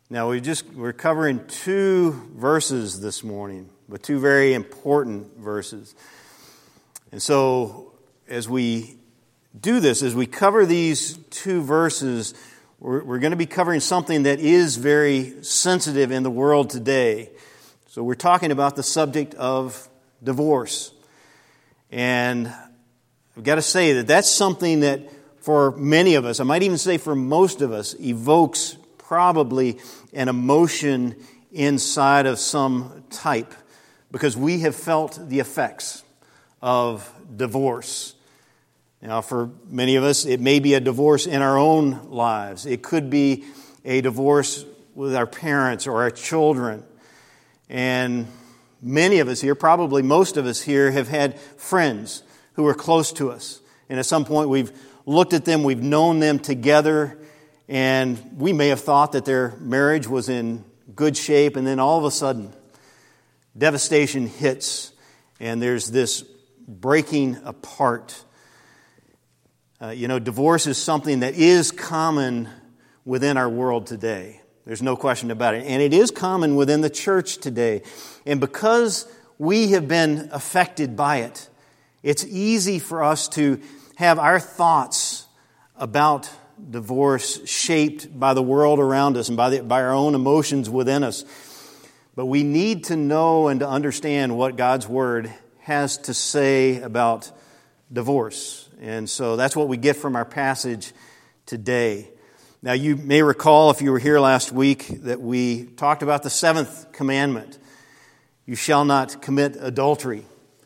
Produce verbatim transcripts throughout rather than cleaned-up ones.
Now we just we're covering two verses this morning, but two very important verses. And so as we do this, as we cover these two verses, we're, we're going to be covering something that is very sensitive in the world today. So we're talking about the subject of divorce. And I've got to say that that's something that for many of us, I might even say for most of us, evokes probably an emotion inside of some type, because we have felt the effects of divorce. Now, for many of us, it may be a divorce in our own lives. It could be a divorce with our parents or our children. And many of us here, probably most of us here, have had friends who are close to us. And at some point we've looked at them, we've known them together, and we may have thought that their marriage was in good shape, and then all of a sudden, devastation hits, and there's this breaking apart. Uh, you know, divorce is something that is common within our world today. There's no question about it. And it is common within the church today. And because we have been affected by it, it's easy for us to have our thoughts about divorce shaped by the world around us and by, the, by our own emotions within us. But we need to know and to understand what God's Word has to say about divorce. And so that's what we get from our passage today. Now, you may recall, if you were here last week, that we talked about the seventh commandment. You shall not commit adultery.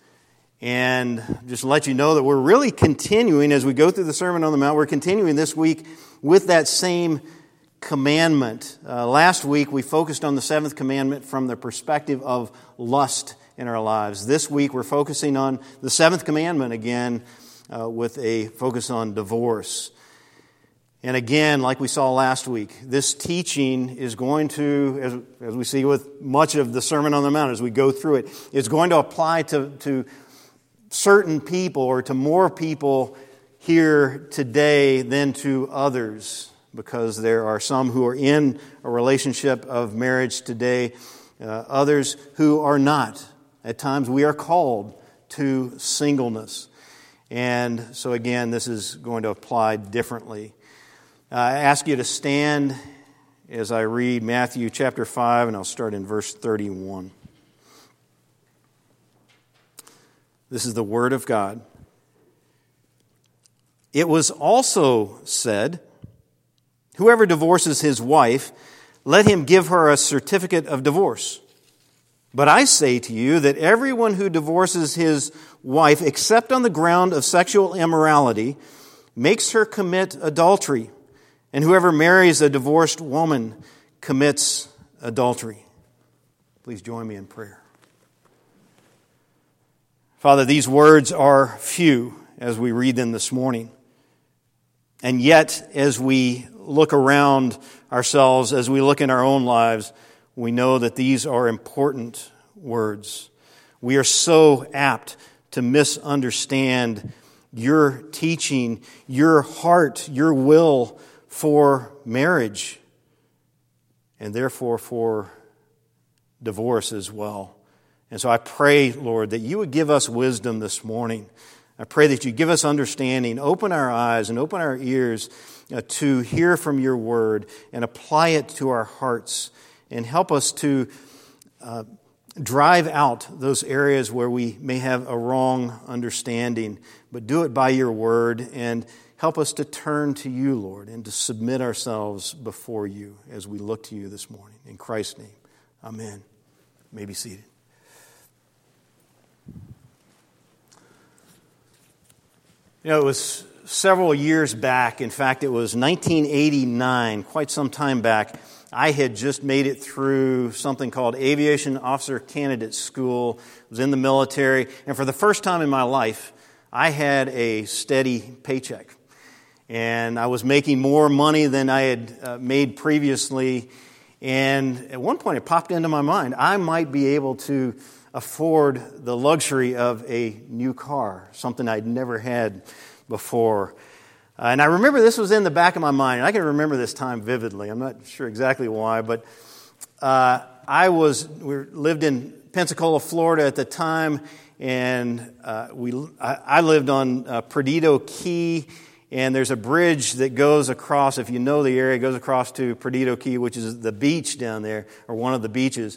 And just to let you know that we're really continuing, as we go through the Sermon on the Mount, we're continuing this week with that same commandment. Uh, last week, we focused on the seventh commandment from the perspective of lust in our lives. This week, we're focusing on the seventh commandment again uh, with a focus on divorce. And again, like we saw last week, this teaching is going to, as, as we see with much of the Sermon on the Mount, as we go through it, it's going to apply to, to certain people or to more people here today than to others, because there are some who are in a relationship of marriage today, uh, others who are not. At times we are called to singleness. And so again, this is going to apply differently. Uh, I ask you to stand as I read Matthew chapter five, and I'll start in verse thirty-one. This is the Word of God. It was also said, whoever divorces his wife, let him give her a certificate of divorce. But I say to you that everyone who divorces his wife, except on the ground of sexual immorality, makes her commit adultery. And whoever marries a divorced woman commits adultery. Please join me in prayer. Father, these words are few as we read them this morning. And yet, as we look around ourselves, as we look in our own lives, we know that these are important words. We are so apt to misunderstand your teaching, your heart, your will for marriage, and therefore for divorce as well. And so I pray, Lord, that you would give us wisdom this morning. I pray that you give us understanding, open our eyes and open our ears uh, to hear from your word and apply it to our hearts, and help us to uh, drive out those areas where we may have a wrong understanding, but do it by your word, and help us to turn to you, Lord, and to submit ourselves before you as we look to you this morning. In Christ's name, amen. You may be seated. You know, it was several years back. In fact, it was nineteen eighty-nine, quite some time back. I had just made it through something called Aviation Officer Candidate School. I was in the military, and for the first time in my life, I had a steady paycheck. And I was making more money than I had uh, made previously. And at one point, it popped into my mind, I might be able to afford the luxury of a new car, something I'd never had before. Uh, and I remember this was in the back of my mind, and I can remember this time vividly. I'm not sure exactly why, but uh, I was we lived in Pensacola, Florida at the time, and uh, we I, I lived on uh, Perdido Key, and there's a bridge that goes across, if you know the area, it goes across to Perdido Key, which is the beach down there, or one of the beaches.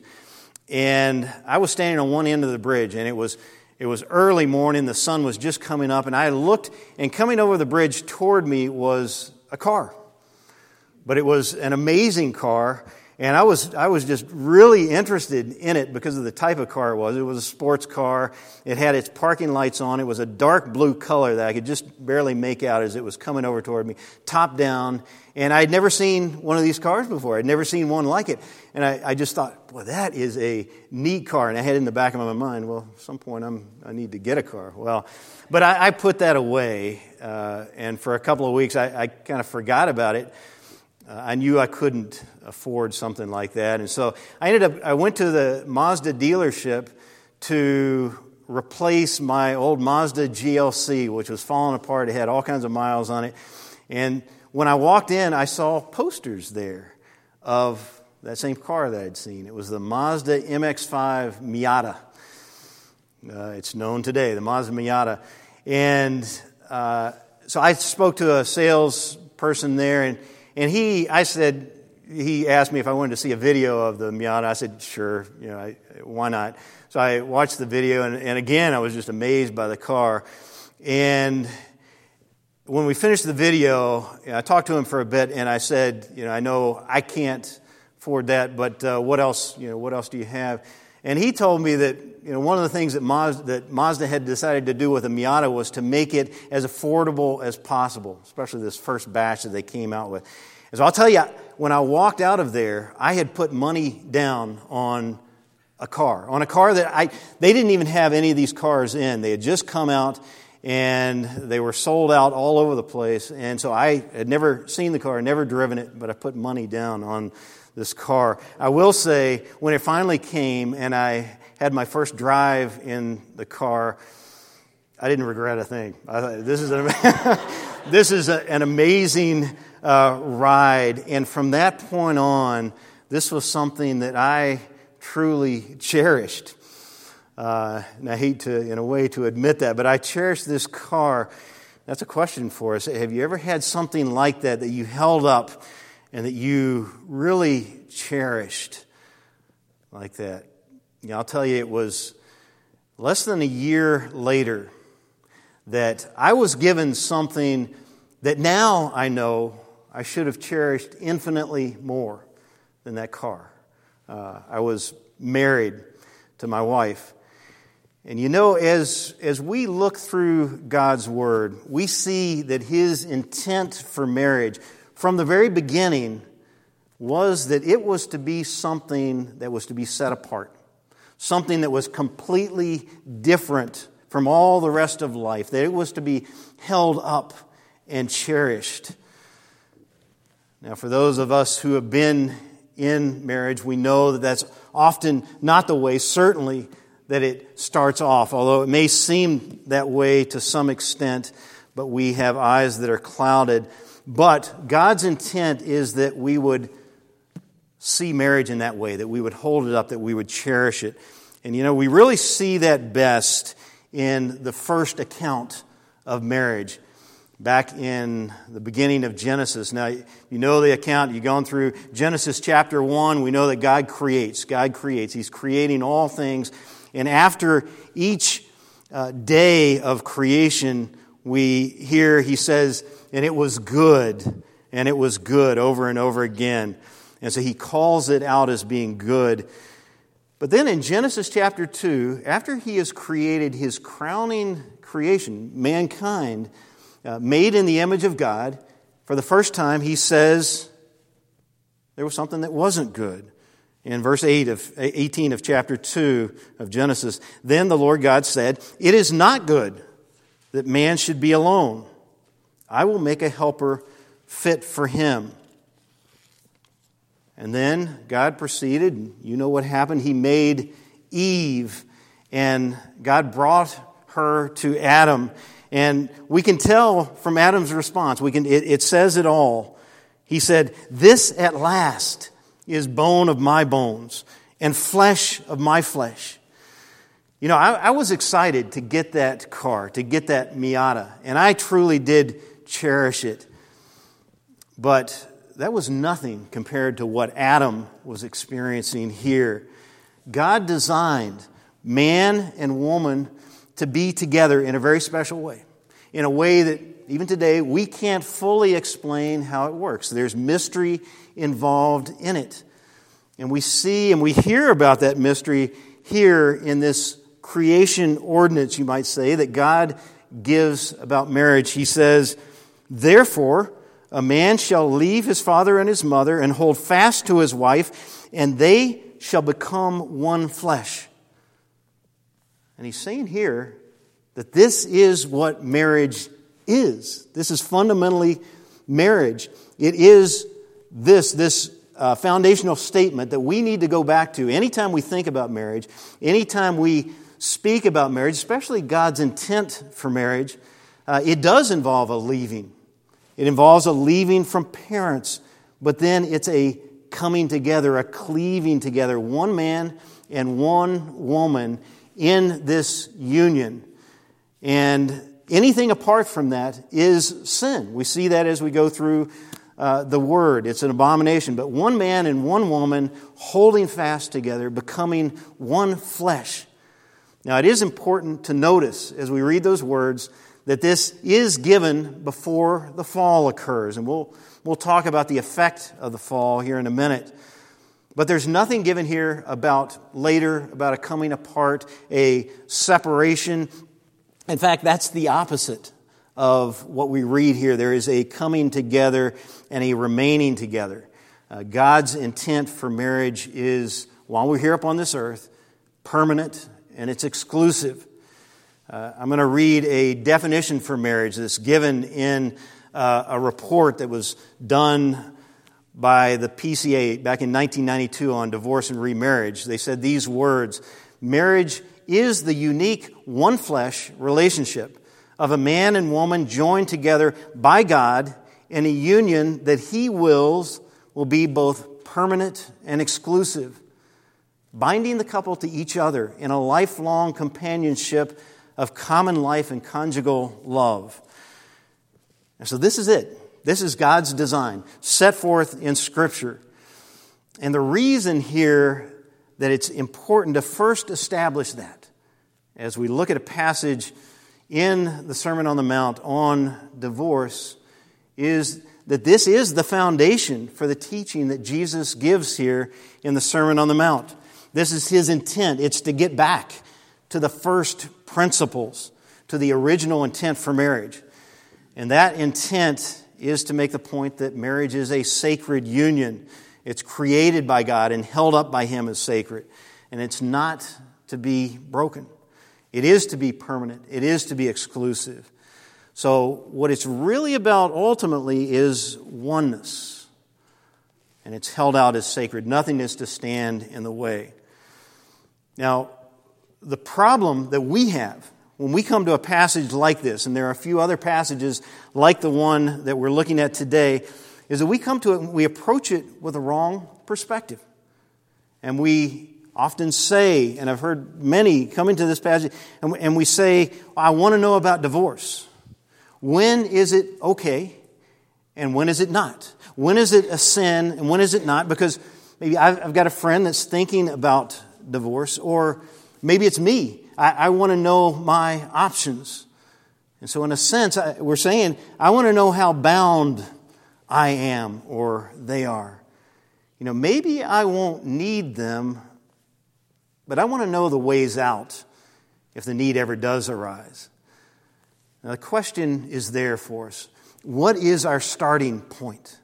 And I was standing on one end of the bridge, and it was it was early morning, the sun was just coming up, and I looked, and coming over the bridge toward me was a car. But it was an amazing car, and I was I was just really interested in it because of the type of car it was. It was a sports car. It had its parking lights on. It was a dark blue color that I could just barely make out as it was coming over toward me, top down. And I'd never seen one of these cars before. I'd never seen one like it. And I, I just thought, boy, that is a neat car. And I had in the back of my mind, well, at some point I'm, I need to get a car. Well, but I, I put that away. Uh, and for a couple of weeks, I, I kind of forgot about it. Uh, I knew I couldn't afford something like that. And so I ended up, I went to the Mazda dealership to replace my old Mazda G L C, which was falling apart. It had all kinds of miles on it. And when I walked in, I saw posters there of that same car that I'd seen. It was the Mazda M X five Miata. Uh, it's known today, the Mazda Miata. And uh, so I spoke to a salesperson there, and And he, I said, he asked me if I wanted to see a video of the Miata. I said, sure, you know, I, why not? So I watched the video, and, and again, I was just amazed by the car. And when we finished the video, you know, I talked to him for a bit, and I said, you know, I know I can't afford that, but uh, what else, you know, what else do you have? And he told me that, you know, one of the things that Mazda, that Mazda had decided to do with the Miata was to make it as affordable as possible, especially this first batch that they came out with. And so I'll tell you, when I walked out of there, I had put money down on a car, on a car that I, they didn't even have any of these cars in. They had just come out, and they were sold out all over the place. And so I had never seen the car, never driven it, but I put money down on this car. I will say, when it finally came and I had my first drive in the car, I didn't regret a thing. I thought, this is an, this is a, an amazing uh, ride. And from that point on, this was something that I truly cherished. Uh, and I hate to, in a way, to admit that, but I cherish this car. That's a question for us. Have you ever had something like that that you held up and that you really cherished like that? You know, I'll tell you, it was less than a year later that I was given something that now I know I should have cherished infinitely more than that car. Uh, I was married to my wife. And you know, as, as we look through God's Word, we see that His intent for marriage from the very beginning was that it was to be something that was to be set apart. Something that was completely different from all the rest of life. That it was to be held up and cherished. Now, for those of us who have been in marriage, we know that that's often not the way, certainly, that it starts off. Although it may seem that way to some extent, but we have eyes that are clouded. But God's intent is that we would see marriage in that way, that we would hold it up, that we would cherish it. And you know, we really see that best in the first account of marriage, back in the beginning of Genesis. Now, you know the account, you've gone through Genesis chapter one, we know that God creates. God creates. He's creating all things. And after each uh, day of creation, we hear, he says, and it was good, and it was good over and over again. And so he calls it out as being good. But then in Genesis chapter two, after he has created his crowning creation, mankind, uh, made in the image of God, for the first time he says there was something that wasn't good. In verse eight of eighteen of chapter two of Genesis, then the Lord God said, "It is not good that man should be alone. I will make a helper fit for him." And then God proceeded, you know what happened. He made Eve, and God brought her to Adam. And we can tell from Adam's response, we can, it, it says it all. He said, "This at last is bone of my bones and flesh of my flesh." You know, I, I was excited to get that car, to get that Miata, and I truly did cherish it. But that was nothing compared to what Adam was experiencing here. God designed man and woman to be together in a very special way, in a way that even today we can't fully explain how it works. There's mystery involved in it. And we see and we hear about that mystery here in this creation ordinance, you might say, that God gives about marriage. He says, "Therefore, a man shall leave his father and his mother and hold fast to his wife, and they shall become one flesh." And he's saying here that this is what marriage is. This is fundamentally marriage. It is this, this uh, foundational statement that we need to go back to anytime we think about marriage, anytime we speak about marriage, especially God's intent for marriage. Uh, it does involve a leaving. It involves a leaving from parents, but then it's a coming together, a cleaving together, one man and one woman in this union. And anything apart from that is sin. We see that as we go through uh, the Word. It's an abomination. But one man and one woman holding fast together, becoming one flesh. Now, it is important to notice as we read those words that this is given before the fall occurs. And we'll, we'll talk about the effect of the fall here in a minute. But there's nothing given here about later, about a coming apart, a separation. In fact, that's the opposite of what we read here. There is a coming together and a remaining together. Uh, God's intent for marriage is, while we're here upon this earth, permanent and it's exclusive. Uh, I'm going to read a definition for marriage that's given in uh, a report that was done by the P C A back in nineteen ninety-two on divorce and remarriage. They said these words: "Marriage is the unique one-flesh relationship of a man and woman joined together by God in a union that He wills will be both permanent and exclusive, binding the couple to each other in a lifelong companionship of common life and conjugal love." And so this is it. This is God's design, set forth in Scripture. And the reason here that it's important to first establish that, as we look at a passage in the Sermon on the Mount on divorce, is that this is the foundation for the teaching that Jesus gives here in the Sermon on the Mount. This is His intent. It's to get back to the first principles, to the original intent for marriage. And that intent is to make the point that marriage is a sacred union. It's created by God and held up by Him as sacred. And it's not to be broken. It is to be permanent. It is to be exclusive. So what it's really about ultimately is oneness. And it's held out as sacred. Nothing is to stand in the way. Now, the problem that we have when we come to a passage like this, and there are a few other passages like the one that we're looking at today, is that we come to it and we approach it with a wrong perspective. And we often say, and I've heard many come into this passage, and, and we say, I want to know about divorce. When is it okay, and when is it not? When is it a sin, and when is it not? Because maybe I've, I've got a friend that's thinking about divorce, or maybe it's me. I, I want to know my options. And so in a sense, I, we're saying, I want to know how bound I am or they are. You know, maybe I won't need them, but I want to know the ways out if the need ever does arise. Now, the question is there for us. What is our starting point?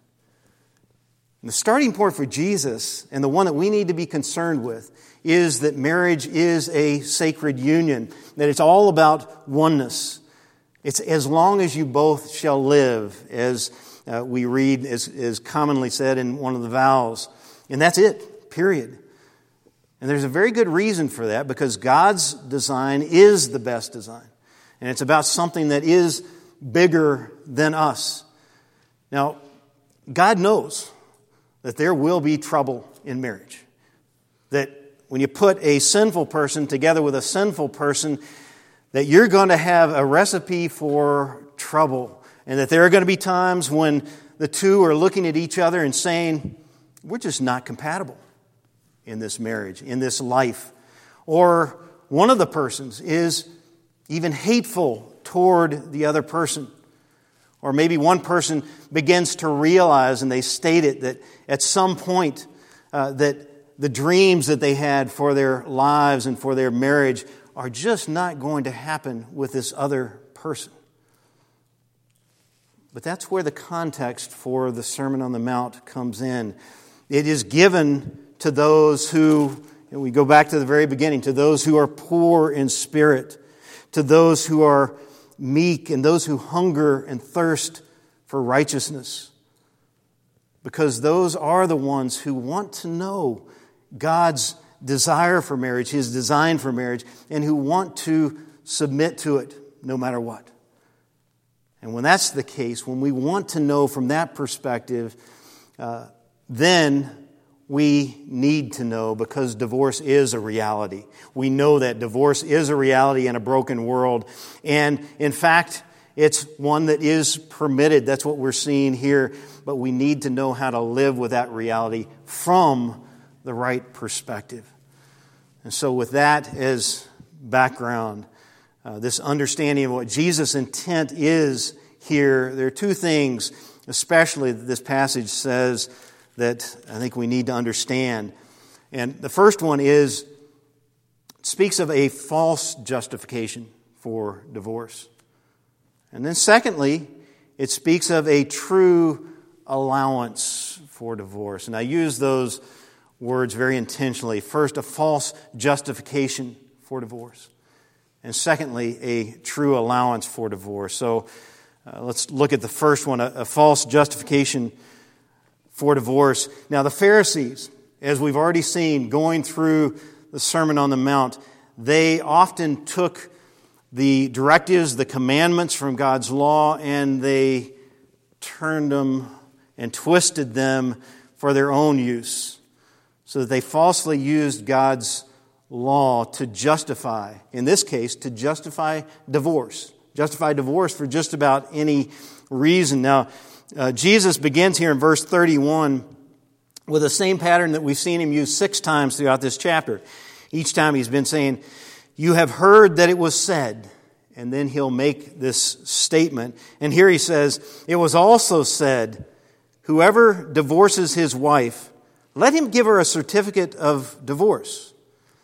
And the starting point for Jesus, and the one that we need to be concerned with, is that marriage is a sacred union, that it's all about oneness. It's as long as you both shall live, as uh, we read, as is commonly said in one of the vows. And that's it, period. And there's a very good reason for that, because God's design is the best design. And it's about something that is bigger than us. Now, God knows that there will be trouble in marriage. That when you put a sinful person together with a sinful person, that you're going to have a recipe for trouble. And that there are going to be times when the two are looking at each other and saying, we're just not compatible in this marriage, in this life. Or one of the persons is even hateful toward the other person. Or maybe one person begins to realize, and they state it, that at some point uh, that the dreams that they had for their lives and for their marriage are just not going to happen with this other person. But that's where the context for the Sermon on the Mount comes in. It is given to those who, and we go back to the very beginning, to those who are poor in spirit, to those who are meek, and those who hunger and thirst for righteousness. Because those are the ones who want to know God's desire for marriage, His design for marriage, and who want to submit to it no matter what. And when that's the case, when we want to know from that perspective, uh, then we need to know, because divorce is a reality. We know that divorce is a reality in a broken world. And in fact, it's one that is permitted. That's what we're seeing here. But we need to know how to live with that reality from the right perspective. And so with that as background, uh, this understanding of what Jesus' intent is here, there are two things, especially that this passage says, that I think we need to understand. And the first one is, it speaks of a false justification for divorce. And then secondly, it speaks of a true allowance for divorce. And I use those words very intentionally. First, a false justification for divorce. And secondly, a true allowance for divorce. So uh, let's look at the first one, a, a false justification for divorce. Now, the Pharisees, as we've already seen, going through the Sermon on the Mount, they often took the directives, the commandments from God's law, and they turned them and twisted them for their own use, so that they falsely used God's law to justify, in this case, to justify divorce. Justify divorce for just about any reason. Now, uh, Jesus begins here in verse thirty-one with the same pattern that we've seen Him use six times throughout this chapter. Each time He's been saying, "You have heard that it was said," and then He'll make this statement. And here He says, "It was also said, whoever divorces his wife, let him give her a certificate of divorce."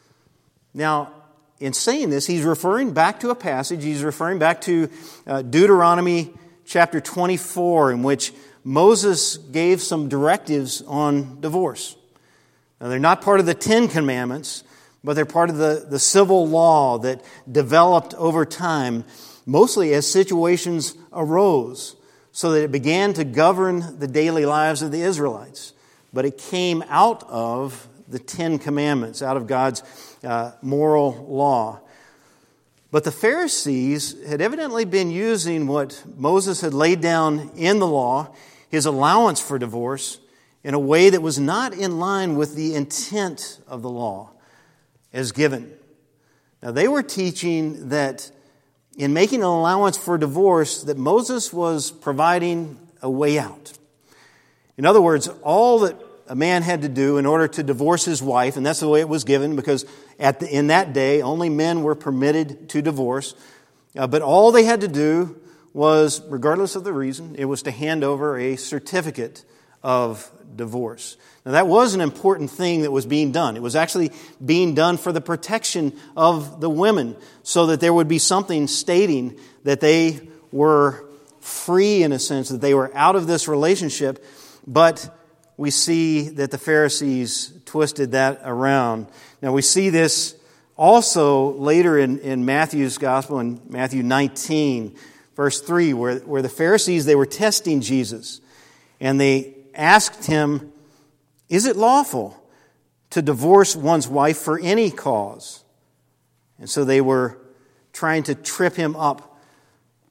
Now, in saying this, He's referring back to a passage. He's referring back to uh, Deuteronomy chapter twenty-four, in which Moses gave some directives on divorce. Now, they're not part of the Ten Commandments, but they're part of the, the civil law that developed over time, mostly as situations arose, so that it began to govern the daily lives of the Israelites. But it came out of the Ten Commandments, out of God's uh, moral law. But the Pharisees had evidently been using what Moses had laid down in the law, his allowance for divorce, in a way that was not in line with the intent of the law as given. Now, they were teaching that in making an allowance for divorce, that Moses was providing a way out. In other words, all that a man had to do in order to divorce his wife, and that's the way it was given, because at the, in that day, only men were permitted to divorce. Uh, but all they had to do was, regardless of the reason, it was to hand over a certificate of divorce. Now, that was an important thing that was being done. It was actually being done for the protection of the women, so that there would be something stating that they were free, in a sense, that they were out of this relationship. But we see that the Pharisees twisted that around. Now, we see this also later in, in Matthew's Gospel, in Matthew nineteen, verse three, where, where the Pharisees, they were testing Jesus. And they asked Him, "Is it lawful to divorce one's wife for any cause?" And so they were trying to trip Him up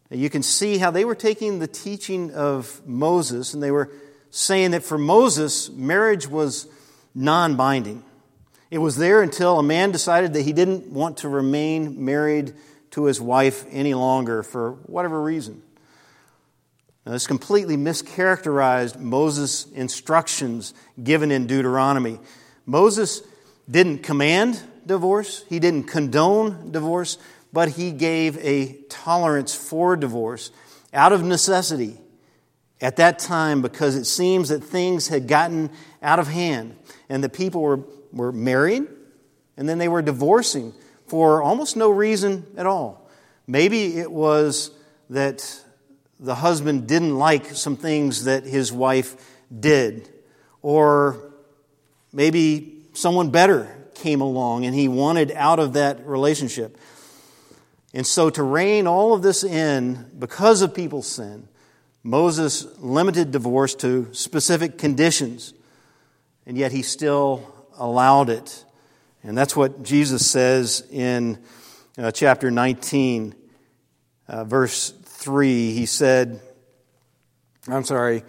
You can see how they were taking the teaching of Moses, and they were saying that for Moses, marriage was non-binding. It was there until a man decided that he didn't want to remain married to his wife any longer for whatever reason. Now, this completely mischaracterized Moses' instructions given in Deuteronomy. Moses didn't command divorce, he didn't condone divorce, but he gave a tolerance for divorce out of necessity at that time, because it seems that things had gotten out of hand and the people were, were married and then they were divorcing for almost no reason at all. Maybe it was that the husband didn't like some things that his wife did, or maybe someone better came along and he wanted out of that relationship. And so to rein all of this in because of people's sin, Moses limited divorce to specific conditions, and yet he still allowed it. And that's what Jesus says in uh, chapter nineteen, uh, verse three. He said, I'm sorry,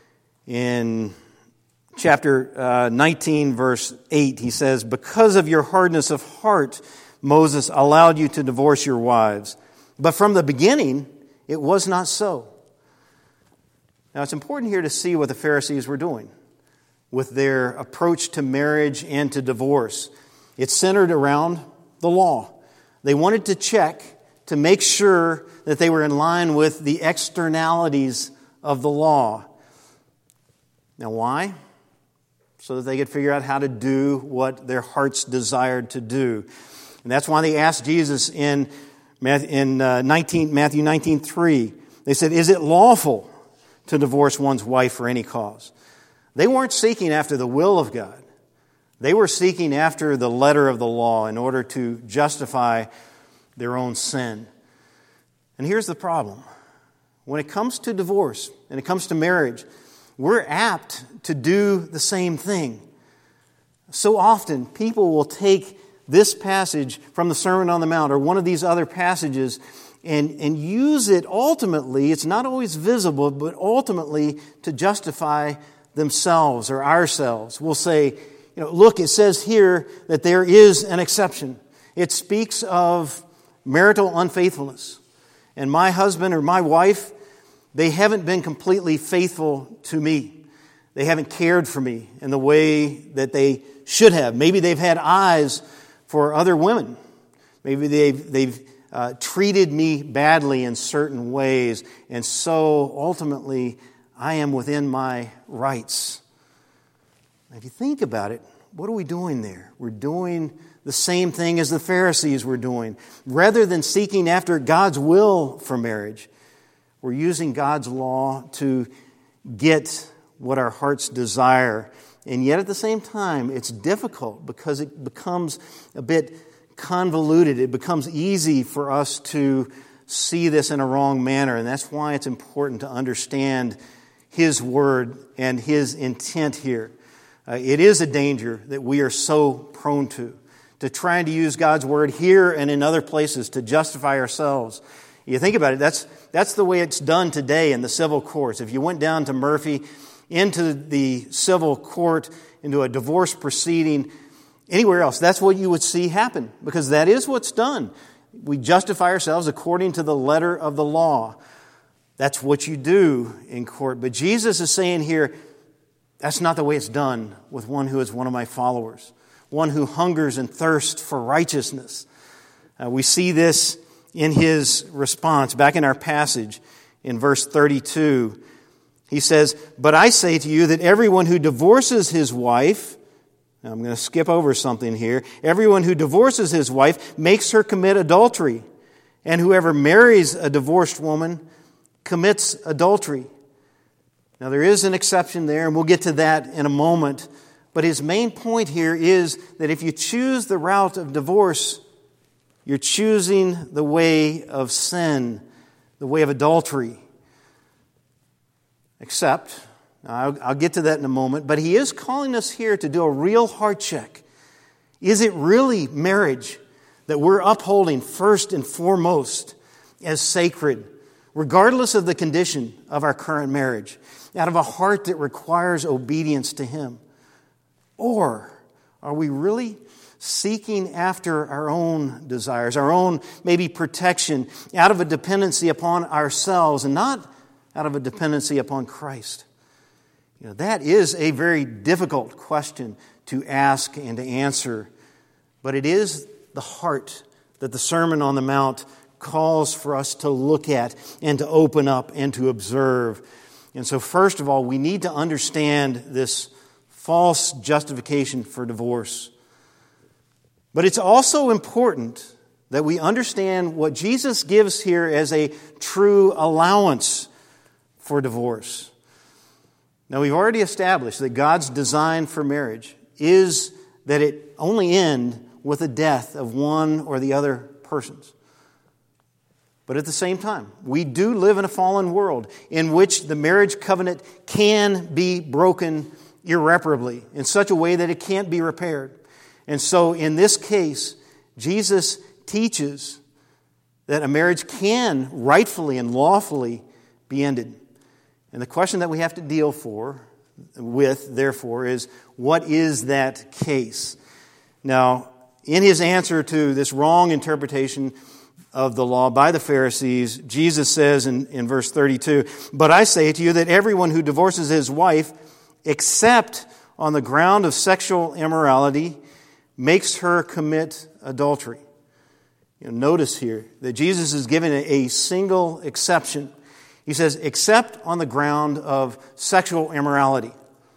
in chapter uh, nineteen, verse eight, he says, because of your hardness of heart, Moses allowed you to divorce your wives. But from the beginning, it was not so. Now, it's important here to see what the Pharisees were doing with their approach to marriage and to divorce. It's centered around the law. They wanted to check to make sure that they were in line with the externalities of the law. Now, why? So that they could figure out how to do what their hearts desired to do. And that's why they asked Jesus in in nineteen, Matthew nineteen three. They said, is it lawful to divorce one's wife for any cause? They weren't seeking after the will of God. They were seeking after the letter of the law in order to justify their own sin. And here's the problem. When it comes to divorce and it comes to marriage, we're apt to do the same thing. So often, people will take this passage from the Sermon on the Mount or one of these other passages and, and use it ultimately, it's not always visible, but ultimately to justify themselves or ourselves. We'll say, you know, look, it says here that there is an exception. It speaks of marital unfaithfulness. And my husband or my wife, they haven't been completely faithful to me. They haven't cared for me in the way that they should have. Maybe they've had eyes for other women. Maybe they've, they've uh, treated me badly in certain ways. And so ultimately, I am within my rights. If you think about it, what are we doing there? We're doing the same thing as the Pharisees were doing. Rather than seeking after God's will for marriage, we're using God's law to get what our hearts desire. And yet at the same time, it's difficult because it becomes a bit convoluted. It becomes easy for us to see this in a wrong manner. And that's why it's important to understand His Word and His intent here. Uh, it is a danger that we are so prone to, to trying to use God's Word here and in other places to justify ourselves. You think about it, that's, that's the way it's done today in the civil courts. If you went down to Murphy, into the civil court, into a divorce proceeding, anywhere else, that's what you would see happen, because that is what's done. We justify ourselves according to the letter of the law. That's what you do in court. But Jesus is saying here, that's not the way it's done with one who is one of my followers, one who hungers and thirsts for righteousness. Uh, we see this in His response. Back in our passage in verse thirty-two, He says, but I say to you that everyone who divorces his wife, now I'm going to skip over something here, everyone who divorces his wife makes her commit adultery, and whoever marries a divorced woman commits adultery. Now there is an exception there, and we'll get to that in a moment, but his main point here is that if you choose the route of divorce, you're choosing the way of sin, the way of adultery. Except, I'll, I'll get to that in a moment, but he is calling us here to do a real heart check. Is it really marriage that we're upholding first and foremost as sacred, regardless of the condition of our current marriage, out of a heart that requires obedience to Him? Or are we really seeking after our own desires, our own maybe protection, out of a dependency upon ourselves and not out of a dependency upon Christ? You know, that is a very difficult question to ask and to answer, but it is the heart that the Sermon on the Mount calls for us to look at and to open up and to observe. And so first of all, we need to understand this false justification for divorce. But it's also important that we understand what Jesus gives here as a true allowance for divorce. Now, we've already established that God's design for marriage is that it only end with the death of one or the other persons. But at the same time, we do live in a fallen world in which the marriage covenant can be broken irreparably in such a way that it can't be repaired. And so in this case, Jesus teaches that a marriage can rightfully and lawfully be ended. And the question that we have to deal for, with, therefore, is what is that case? Now, in His answer to this wrong interpretation of the law by the Pharisees, Jesus says in, in verse thirty-two, "But I say to you that everyone who divorces his wife, except on the ground of sexual immorality, makes her commit adultery." You know, notice here that Jesus is given a, a single exception. He says, except on the ground of sexual immorality.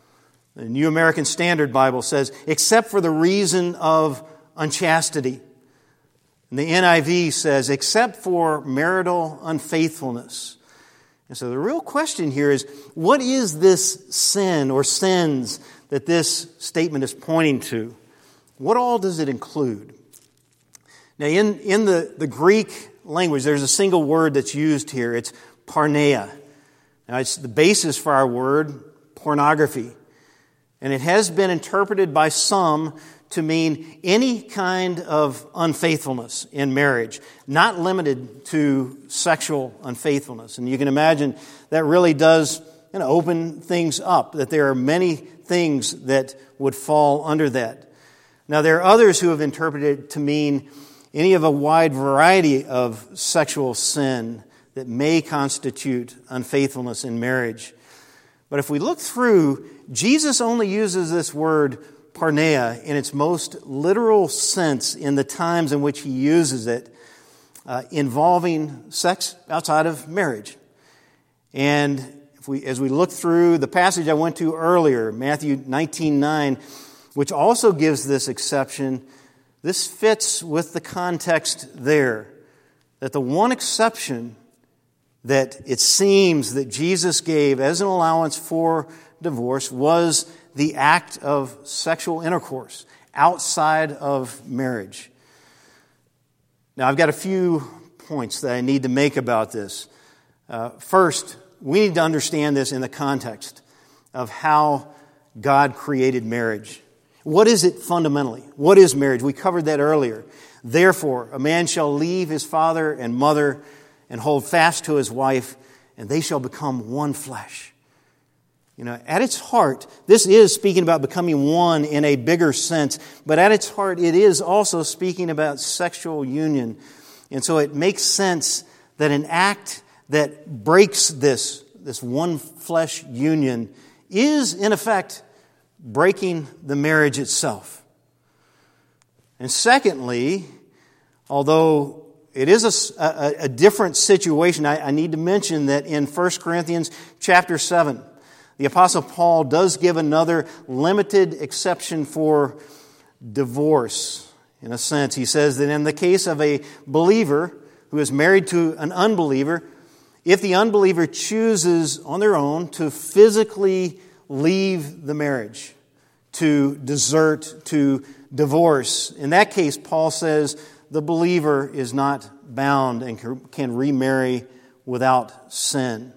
The New American Standard Bible says, except for the reason of unchastity. And the N I V says, except for marital unfaithfulness. And so the real question here is, what is this sin or sins that this statement is pointing to? What all does it include? Now, in, in the, the Greek language, there's a single word that's used here. It's porneia. Now, it's the basis for our word pornography. And it has been interpreted by some to mean any kind of unfaithfulness in marriage, not limited to sexual unfaithfulness. And you can imagine that really does, you know, open things up, that there are many things that would fall under that. Now, there are others who have interpreted it to mean any of a wide variety of sexual sin that may constitute unfaithfulness in marriage. But if we look through, Jesus only uses this word porneia in its most literal sense in the times in which He uses it, uh, involving sex outside of marriage. And if we, as we look through the passage I went to earlier, Matthew nineteen nine, which also gives this exception, this fits with the context there, that the one exception that it seems that Jesus gave as an allowance for divorce was the act of sexual intercourse outside of marriage. Now, I've got a few points that I need to make about this. Uh, first, we need to understand this in the context of how God created marriage. What is it fundamentally? What is marriage? We covered that earlier. Therefore, a man shall leave his father and mother and hold fast to his wife, and they shall become one flesh. You know, at its heart, this is speaking about becoming one in a bigger sense, but at its heart, it is also speaking about sexual union. And so it makes sense that an act that breaks this, this one flesh union is, in effect, breaking the marriage itself. And secondly, although it is a, a, a different situation, I, I need to mention that in First Corinthians chapter seven, the Apostle Paul does give another limited exception for divorce. In a sense, he says that in the case of a believer who is married to an unbeliever, if the unbeliever chooses on their own to physically leave the marriage, to desert, to divorce, in that case, Paul says the believer is not bound and can remarry without sin.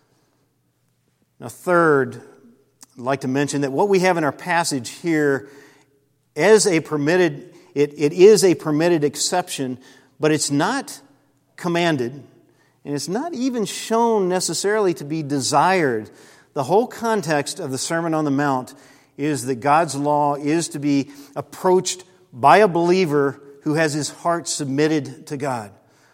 Now, third, I'd like to mention that what we have in our passage here as a permitted, it, it is a permitted exception, but it's not commanded, and it's not even shown necessarily to be desired. The whole context of the Sermon on the Mount is that God's law is to be approached by a believer who has his heart submitted to God.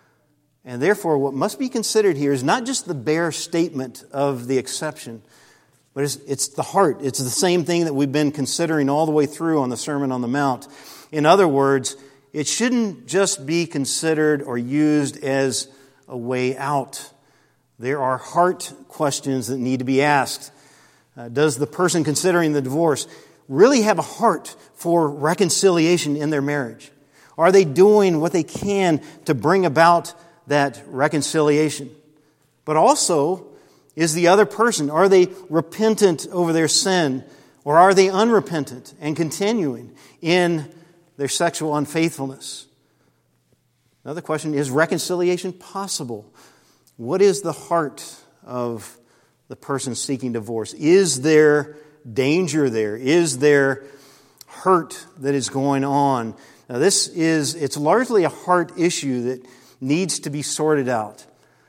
And therefore, what must be considered here is not just the bare statement of the exception, but it's, it's the heart. It's the same thing that we've been considering all the way through on the Sermon on the Mount. In other words, it shouldn't just be considered or used as a way out. There are heart questions that need to be asked. Uh, does the person considering the divorce really have a heart for reconciliation in their marriage? Are they doing what they can to bring about that reconciliation? But also, is the other person, are they repentant over their sin, or are they unrepentant and continuing in their sexual unfaithfulness? Another question, is reconciliation possible? What is the heart of the person seeking divorce? Is there danger there? Is there hurt that is going on? Now this is, it's largely a heart issue that needs to be sorted out.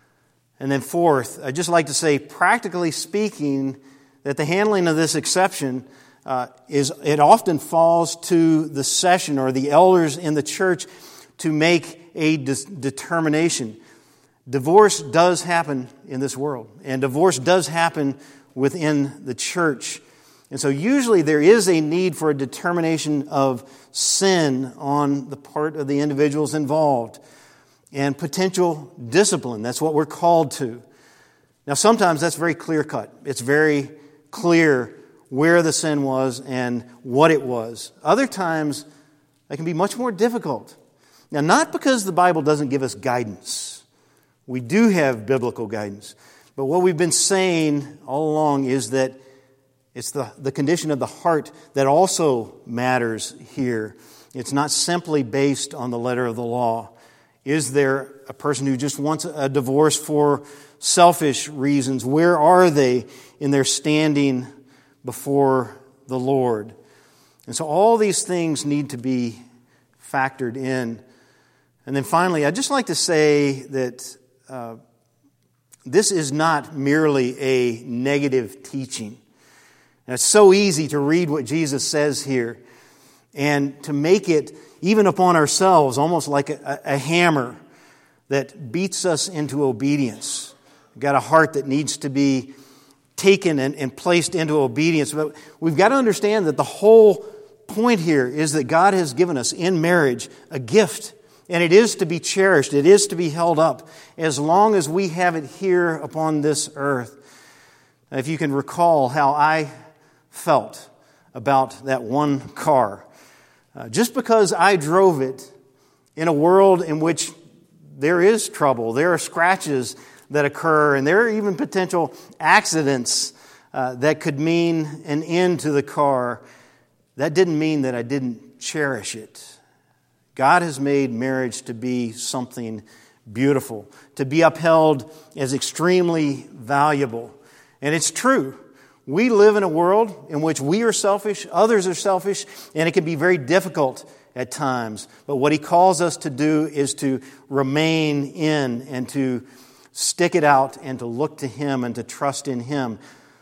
And then fourth, I'd just like to say, practically speaking, that the handling of this exception uh, is, it often falls to the session or the elders in the church to make a de- determination. Divorce does happen in this world, and divorce does happen within the church. And so usually there is a need for a determination of sin on the part of the individuals involved and potential discipline. That's what we're called to. Now sometimes that's very clear-cut. It's very clear where the sin was and what it was. Other times it can be much more difficult. Now not because the Bible doesn't give us guidance. We do have biblical guidance. But what we've been saying all along is that it's the, the condition of the heart that also matters here. It's not simply based on the letter of the law. Is there a person who just wants a divorce for selfish reasons? Where are they in their standing before the Lord? And so all these things need to be factored in. And then finally, I'd just like to say that uh, this is not merely a negative teaching. And it's so easy to read what Jesus says here and to make it, even upon ourselves, almost like a, a hammer that beats us into obedience. We've got a heart that needs to be taken and, and placed into obedience. But we've got to understand that the whole point here is that God has given us in marriage a gift. And it is to be cherished. It is to be held up as long as we have it here upon this earth. If you can recall how I felt about that one car. Uh, just because I drove it in a world in which there is trouble, there are scratches that occur, and there are even potential accidents uh, that could mean an end to the car, that didn't mean that I didn't cherish it. God has made marriage to be something beautiful, to be upheld as extremely valuable. And it's true. We live in a world in which we are selfish, others are selfish, and it can be very difficult at times. But what He calls us to do is to remain in and to stick it out and to look to Him and to trust in Him.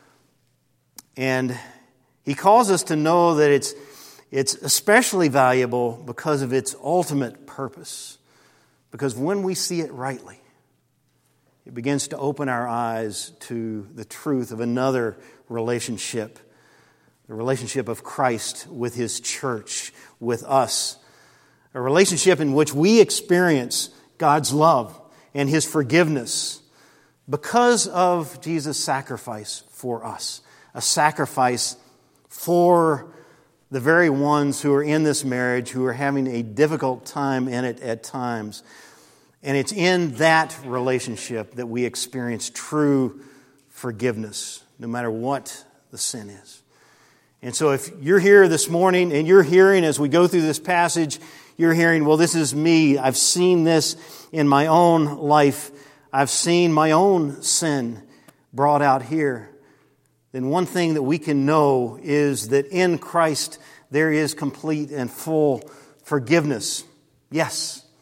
And He calls us to know that it's it's especially valuable because of its ultimate purpose. Because when we see it rightly, it begins to open our eyes to the truth of another relationship, the relationship of Christ with His church, with us. A relationship in which we experience God's love and His forgiveness because of Jesus' sacrifice for us. A sacrifice for the very ones who are in this marriage, who are having a difficult time in it at times. And it's in that relationship that we experience true forgiveness, no matter what the sin is. And so if you're here this morning and you're hearing as we go through this passage, you're hearing, well, this is me. I've seen this in my own life. I've seen my own sin brought out here. Then one thing that we can know is that in Christ there is complete and full forgiveness. Yes,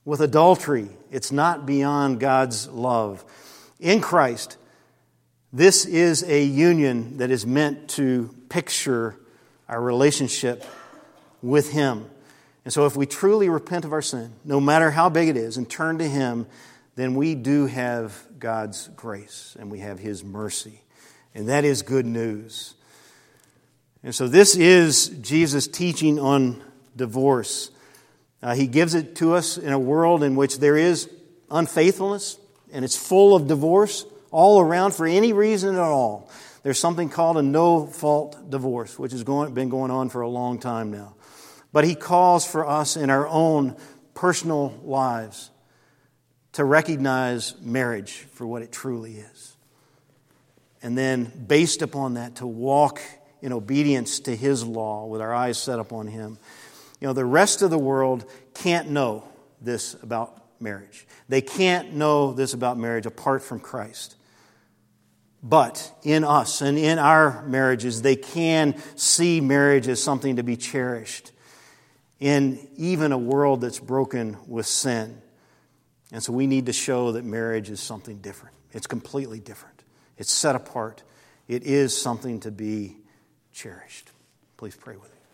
with adultery. It's not beyond God's love. In Christ, this is a union that is meant to picture our relationship with Him. And so if we truly repent of our sin, no matter how big it is, and turn to Him, then we do have God's grace and we have His mercy. And that is good news. And so this is Jesus' teaching on divorce. Uh, he gives it to us in a world in which there is unfaithfulness and it's full of divorce all around for any reason at all. There's something called a no-fault divorce, which has going, been going on for a long time now. But He calls for us in our own personal lives to recognize marriage for what it truly is. And then, based upon that, to walk in obedience to His law with our eyes set upon Him. You know, the rest of the world can't know this about marriage. They can't know this about marriage apart from Christ. But in us and in our marriages, they can see marriage as something to be cherished in even a world that's broken with sin. And so we need to show that marriage is something different. It's completely different. It's set apart. It is something to be cherished. Please pray with me.